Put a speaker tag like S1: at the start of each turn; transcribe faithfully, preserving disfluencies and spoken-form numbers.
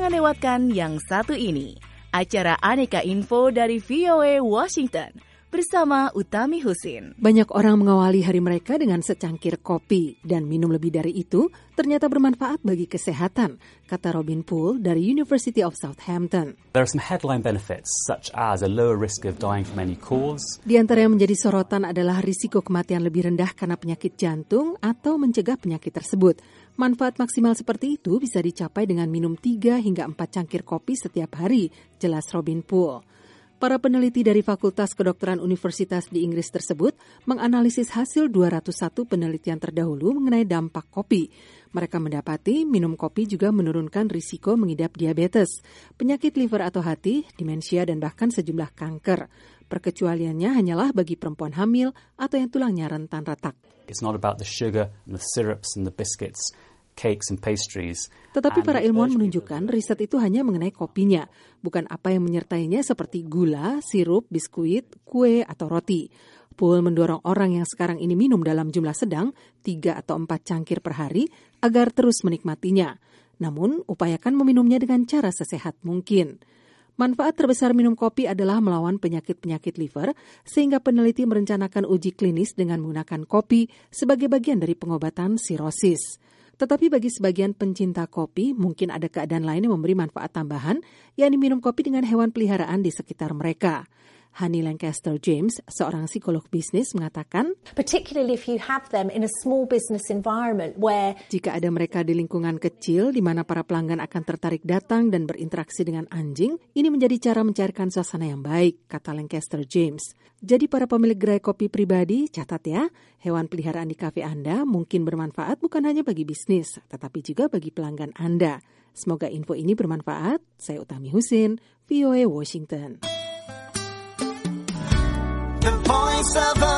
S1: Jangan lewatkan yang satu ini, acara Aneka Info dari V O A Washington bersama Utami Husin.
S2: Banyak orang mengawali hari mereka dengan secangkir kopi dan minum lebih dari itu ternyata bermanfaat bagi kesehatan, kata Robin Poole dari University of Southampton.
S3: There are some headline benefits such as a lower risk of dying from any cause.
S2: Di antara yang menjadi sorotan adalah risiko kematian lebih rendah karena penyakit jantung atau mencegah penyakit tersebut. Manfaat maksimal seperti itu bisa dicapai dengan minum tiga hingga empat cangkir kopi setiap hari, jelas Robin Poole. Para peneliti dari Fakultas Kedokteran Universitas di Inggris tersebut menganalisis hasil dua ratus satu penelitian terdahulu mengenai dampak kopi. Mereka mendapati minum kopi juga menurunkan risiko mengidap diabetes, penyakit liver atau hati, demensia, dan bahkan sejumlah kanker. Perkecualiannya hanyalah bagi perempuan hamil atau yang tulangnya rentan retak.
S3: It's not about the sugar and the syrups and the biscuits, cakes and pastries.
S2: Tetapi para ilmuwan menunjukkan riset itu hanya mengenai kopinya, bukan apa yang menyertainya seperti gula, sirup, biskuit, kue, atau roti. Poole mendorong orang yang sekarang ini minum dalam jumlah sedang, tiga atau empat cangkir per hari, agar terus menikmatinya. Namun, upayakan meminumnya dengan cara sesehat mungkin. Manfaat terbesar minum kopi adalah melawan penyakit-penyakit liver, sehingga peneliti merencanakan uji klinis dengan menggunakan kopi sebagai bagian dari pengobatan sirosis. Tetapi bagi sebagian pencinta kopi, mungkin ada keadaan lain yang memberi manfaat tambahan, yakni minum kopi dengan hewan peliharaan di sekitar mereka. Honey Lancaster James, seorang psikolog bisnis, mengatakan,
S4: particularly if you have them in a small business environment where
S2: jika ada mereka di lingkungan kecil di mana para pelanggan akan tertarik datang dan berinteraksi dengan anjing, ini menjadi cara mencairkan suasana yang baik, kata Lancaster James. Jadi para pemilik gerai kopi pribadi, catat ya, hewan peliharaan di kafe Anda mungkin bermanfaat bukan hanya bagi bisnis, tetapi juga bagi pelanggan Anda. Semoga info ini bermanfaat. Saya Utami Husin, V O A Washington.
S5: The Voice of